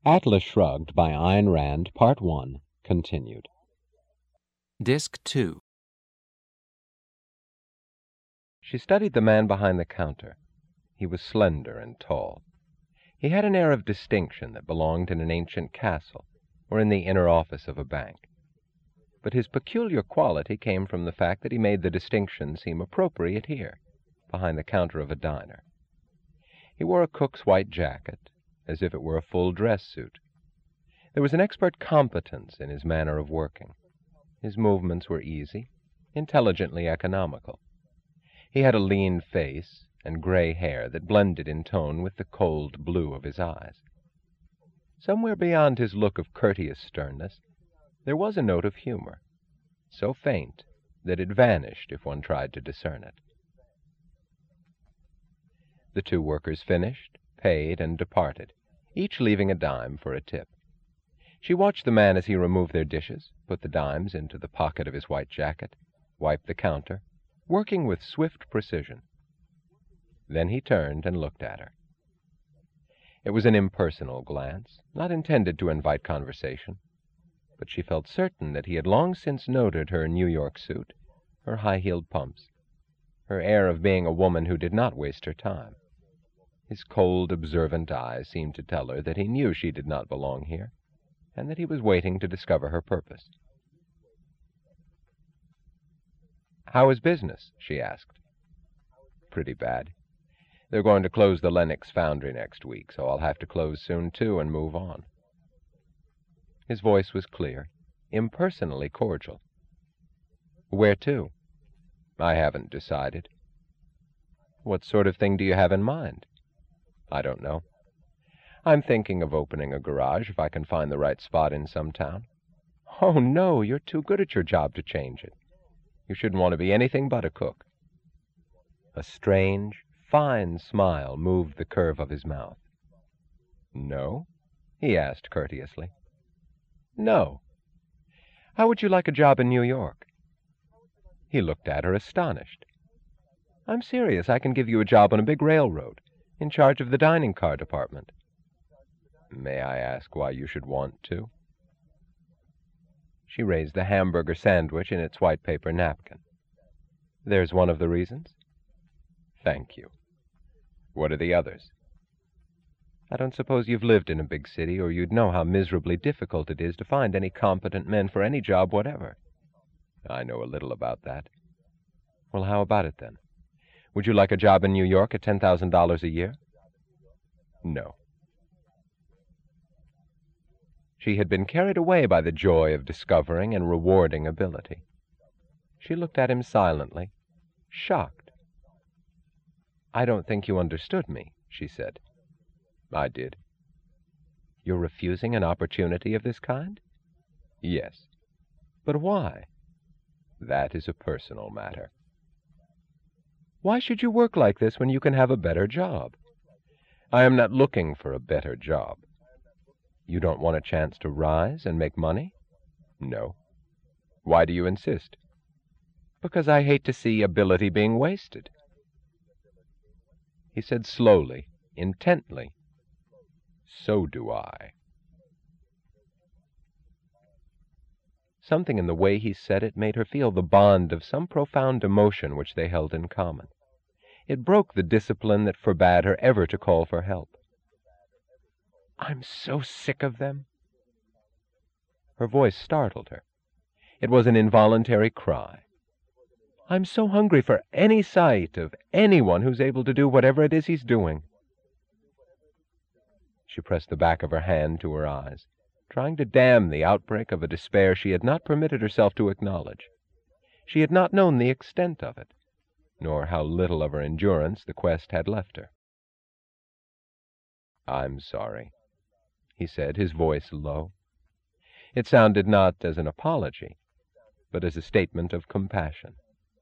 Atlas Shrugged by Ayn Rand, Part 1, continued. Disc 2. She studied the man behind the counter. He was slender and tall. He had an air of distinction that belonged in an ancient castle or in the inner office of a bank. But his peculiar quality came from the fact that he made the distinction seem appropriate here, behind the counter of a diner. He wore a cook's white jacket, as if it were a full dress suit. There was an expert competence in his manner of working. His movements were easy, intelligently economical. He had a lean face and gray hair that blended in tone with the cold blue of his eyes. Somewhere beyond his look of courteous sternness, there was a note of humor, so faint that it vanished if one tried to discern it. The two workers finished, paid, and departed, each leaving a dime for a tip. She watched the man as he removed their dishes, put the dimes into the pocket of his white jacket, wiped the counter, working with swift precision. Then he turned and looked at her. It was an impersonal glance, not intended to invite conversation, but she felt certain that he had long since noted her New York suit, her high-heeled pumps, her air of being a woman who did not waste her time. His cold, observant eyes seemed to tell her that he knew she did not belong here, and that he was waiting to discover her purpose. "How is business?" she asked. "Pretty bad. They're going to close the Lenox foundry next week, so I'll have to close soon, too, and move on." His voice was clear, impersonally cordial. "Where to?" "I haven't decided." "What sort of thing do you have in mind?" "I don't know. I'm thinking of opening a garage if I can find the right spot in some town." "Oh, no, you're too good at your job to change it. You shouldn't want to be anything but a cook." A strange, fine smile moved the curve of his mouth. "No?" he asked courteously. "No. How would you like a job in New York?" He looked at her astonished. "I'm serious. I can give you a job on a big railroad, in charge of the dining car department." "May I ask why you should want to?" She raised the hamburger sandwich in its white paper napkin. "There's one of the reasons." "Thank you. What are the others?" "I don't suppose you've lived in a big city, or you'd know how miserably difficult it is to find any competent men for any job whatever." "I know a little about that." "Well, how about it, then? Would you like a job in New York at $10,000 a year?" "No." She had been carried away by the joy of discovering and rewarding ability. She looked at him silently, shocked. "I don't think you understood me," she said. "I did." "You're refusing an opportunity of this kind?" "Yes." "But why?" "That is a personal matter." "Why should you work like this when you can have a better job?" "I am not looking for a better job." "You don't want a chance to rise and make money?" "No." "Why do you insist?" "Because I hate to see ability being wasted." He said slowly, intently, "So do I." Something in the way he said it made her feel the bond of some profound emotion which they held in common. It broke the discipline that forbade her ever to call for help. "I'm so sick of them." Her voice startled her. It was an involuntary cry. "I'm so hungry for any sight of anyone who's able to do whatever it is he's doing." She pressed the back of her hand to her eyes, trying to dam the outbreak of a despair she had not permitted herself to acknowledge. She had not known the extent of it, nor how little of her endurance the quest had left her. "I'm sorry," he said, his voice low. It sounded not as an apology, but as a statement of compassion.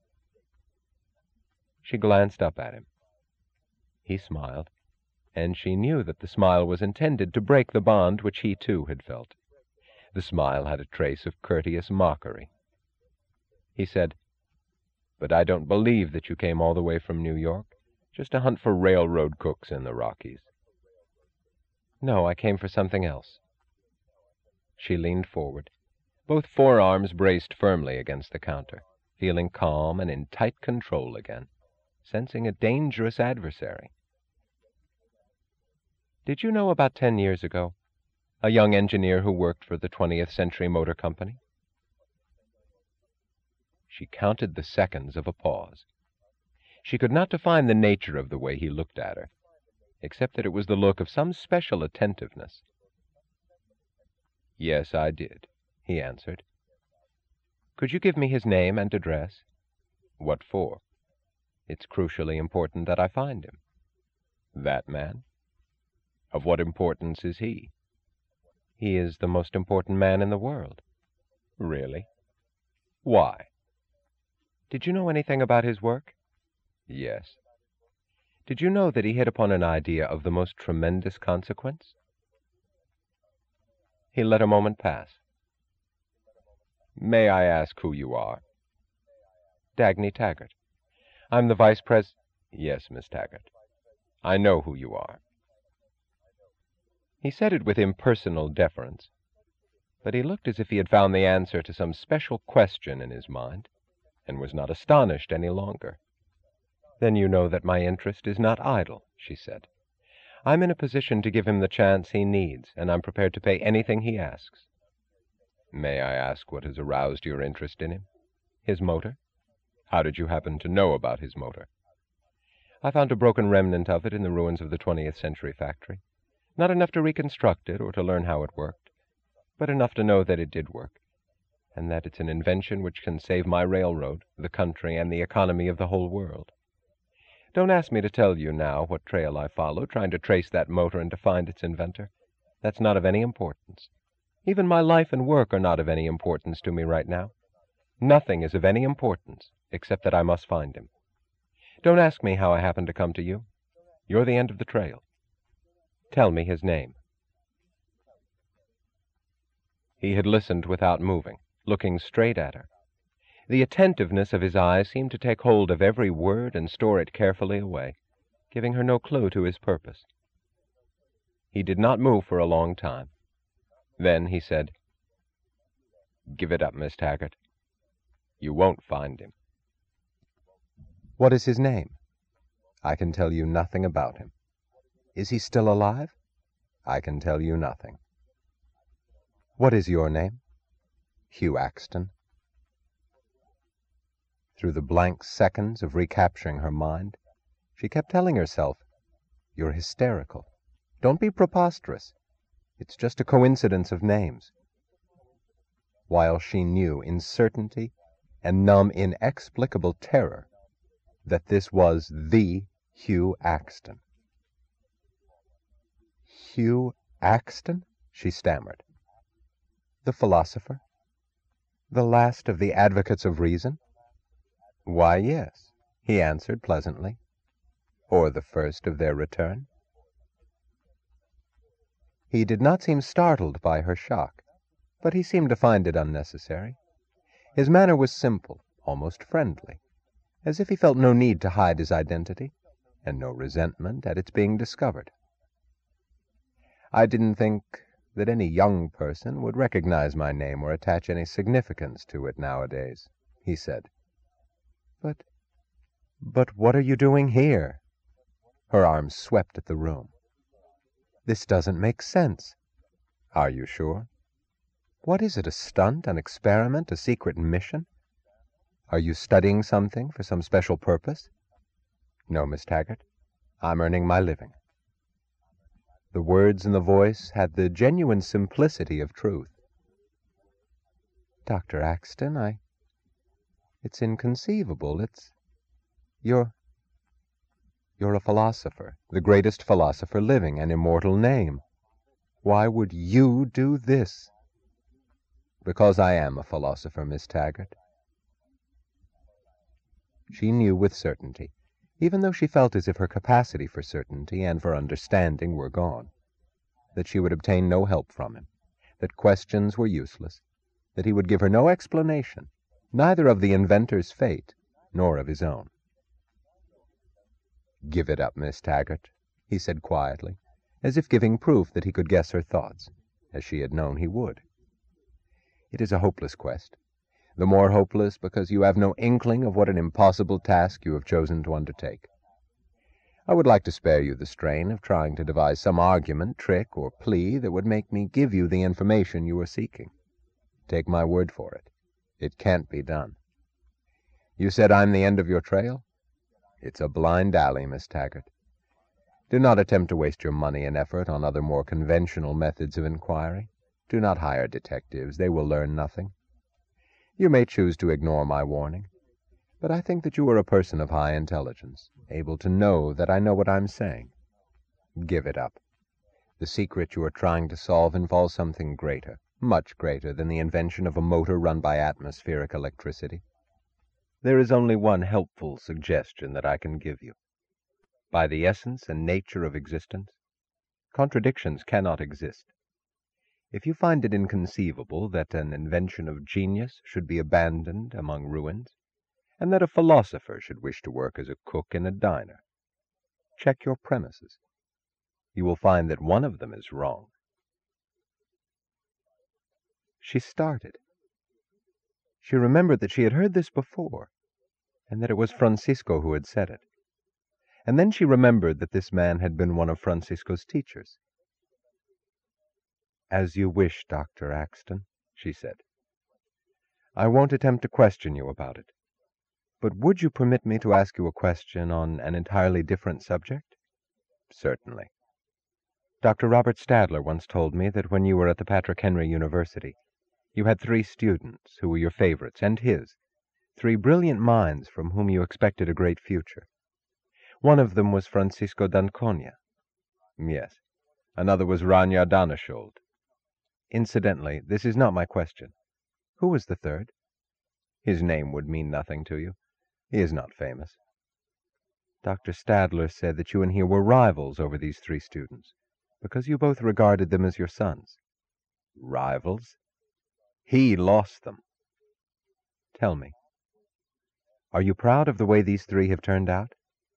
She glanced up at him. He smiled, and she knew that the smile was intended to break the bond which he too had felt. The smile had a trace of courteous mockery. He said, "But I don't believe that you came all the way from New York just to hunt for railroad cooks in the Rockies." No, I came for something else. She leaned forward, both forearms braced firmly against the counter, feeling calm and in tight control again, sensing a dangerous adversary. Did you know about 10 years ago, a young engineer who worked for the 20th Century Motor Company? She counted the seconds of a pause. She could not define the nature of the way he looked at her, except that it was the look of some special attentiveness. Yes, I did, he answered. Could you give me his name and address? What for? It's crucially important that I find him. That man? Of what importance is he? He is the most important man in the world. Really? Why? Did you know anything about his work? Yes. Did you know that he hit upon an idea of the most tremendous consequence? He let a moment pass. May I ask who you are? Dagny Taggart. I'm the vice pres... Yes, Miss Taggart. I know who you are. He said it with impersonal deference, but he looked as if he had found the answer to some special question in his mind, and was not astonished any longer. Then you know that my interest is not idle, she said. I'm in a position to give him the chance he needs, and I'm prepared to pay anything he asks. May I ask what has aroused your interest in him? His motor? How did you happen to know about his motor? I found a broken remnant of it in the ruins of the 20th Century factory. Not enough to reconstruct it or to learn how it worked, but enough to know that it did work, and that it's an invention which can save my railroad, the country, and the economy of the whole world. Don't ask me to tell you now what trail I followed, trying to trace that motor and to find its inventor. That's not of any importance. Even my life and work are not of any importance to me right now. Nothing is of any importance, except that I must find him. Don't ask me how I happened to come to you. You're the end of the trail. Tell me his name. He had listened without moving, looking straight at her. The attentiveness of his eyes seemed to take hold of every word and store it carefully away, giving her no clue to his purpose. He did not move for a long time. Then he said, Give it up, Miss Taggart. You won't find him. What is his name? I can tell you nothing about him. Is he still alive? I can tell you nothing. What is your name? Hugh Axton. Through the blank seconds of recapturing her mind, she kept telling herself, You're hysterical. Don't be preposterous. It's just a coincidence of names. While she knew in certainty and numb inexplicable terror that this was the Hugh Axton. Hugh Axton? She stammered. The philosopher? The last of the advocates of reason? Why, yes, he answered pleasantly. Or the first of their return. He did not seem startled by her shock, but he seemed to find it unnecessary. His manner was simple, almost friendly, as if he felt no need to hide his identity, and no resentment at its being discovered. I didn't think that any young person would recognize my name or attach any significance to it nowadays, he said. But what are you doing here? Her arms swept at the room. This doesn't make sense. Are you sure? What is it, a stunt, an experiment, a secret mission? Are you studying something for some special purpose? No, Miss Taggart. I'm earning my living. The words and the voice had the genuine simplicity of truth. Dr. Axton, it's inconceivable. You're a philosopher, the greatest philosopher living, an immortal name. Why would you do this? Because I am a philosopher, Miss Taggart. She knew with certainty, even though she felt as if her capacity for certainty and for understanding were gone, that she would obtain no help from him, that questions were useless, that he would give her no explanation, neither of the inventor's fate nor of his own. Give it up, Miss Taggart, he said quietly, as if giving proof that he could guess her thoughts, as she had known he would. It is a hopeless quest, the more hopeless because you have no inkling of what an impossible task you have chosen to undertake. I would like to spare you the strain of trying to devise some argument, trick, or plea that would make me give you the information you are seeking. Take my word for it. It can't be done. You said I'm the end of your trail? It's a blind alley, Miss Taggart. Do not attempt to waste your money and effort on other more conventional methods of inquiry. Do not hire detectives. They will learn nothing. You may choose to ignore my warning, but I think that you are a person of high intelligence, able to know that I know what I'm saying. Give it up. The secret you are trying to solve involves something greater, much greater than the invention of a motor run by atmospheric electricity. There is only one helpful suggestion that I can give you. By the essence and nature of existence, contradictions cannot exist. If you find it inconceivable that an invention of genius should be abandoned among ruins, and that a philosopher should wish to work as a cook in a diner, check your premises. You will find that one of them is wrong. She started. She remembered that she had heard this before, and that it was Francisco who had said it. And then she remembered that this man had been one of Francisco's teachers. "As you wish, Dr. Axton," she said. "I won't attempt to question you about it. But would you permit me to ask you a question on an entirely different subject?" "Certainly." "Dr. Robert Stadler once told me that when you were at the Patrick Henry University, you had 3 students who were your favorites and his, 3 brilliant minds from whom you expected a great future. One of them was Francisco d'Anconia." "Yes. Another was Ragnar Danneschold." "Incidentally, this is not my question. Who was the third?" "His name would mean nothing to you. He is not famous." "Dr. Stadler said that you and he were rivals over these 3 students, because you both regarded them as your sons." "Rivals? He lost them." "Tell me, are you proud of the way these 3 have turned out?"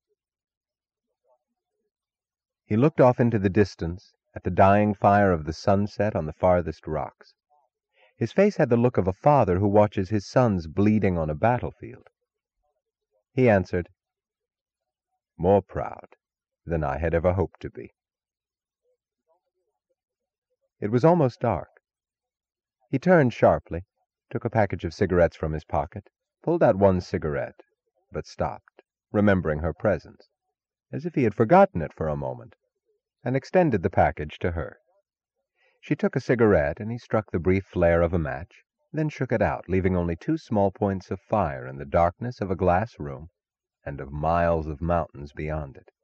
He looked off into the distance, at the dying fire of the sunset on the farthest rocks. His face had the look of a father who watches his sons bleeding on a battlefield. He answered, "More proud than I had ever hoped to be." It was almost dark. He turned sharply, took a package of cigarettes from his pocket, pulled out one cigarette, but stopped, remembering her presence, as if he had forgotten it for a moment, and extended the package to her. She took a cigarette, and he struck the brief flare of a match, then shook it out, leaving only 2 small points of fire in the darkness of a glass room and of miles of mountains beyond it.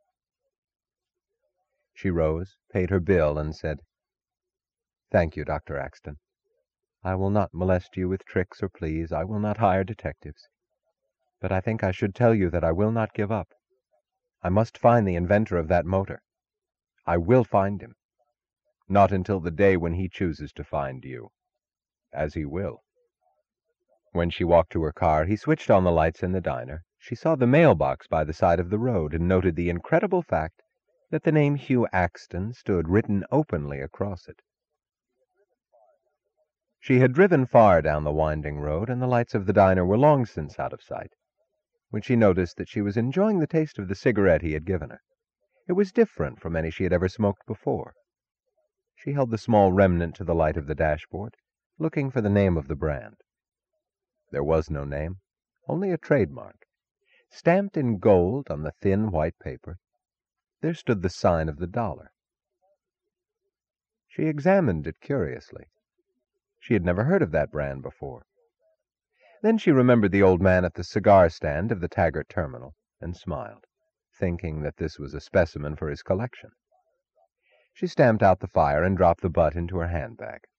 She rose, paid her bill, and said, "Thank you, Dr. Axton. I will not molest you with tricks or pleas. I will not hire detectives. But I think I should tell you that I will not give up. I must find the inventor of that motor. I will find him. Not until the day when he chooses to find you. As he will." When she walked to her car, he switched on the lights in the diner. She saw the mailbox by the side of the road and noted the incredible fact that the name Hugh Axton stood written openly across it. She had driven far down the winding road, and the lights of the diner were long since out of sight, when she noticed that she was enjoying the taste of the cigarette he had given her. It was different from any she had ever smoked before. She held the small remnant to the light of the dashboard, looking for the name of the brand. There was no name, only a trademark. Stamped in gold on the thin white paper, there stood the sign of the dollar. She examined it curiously. She had never heard of that brand before. Then she remembered the old man at the cigar stand of the Taggart terminal, and smiled, thinking that this was a specimen for his collection. She stamped out the fire and dropped the butt into her handbag.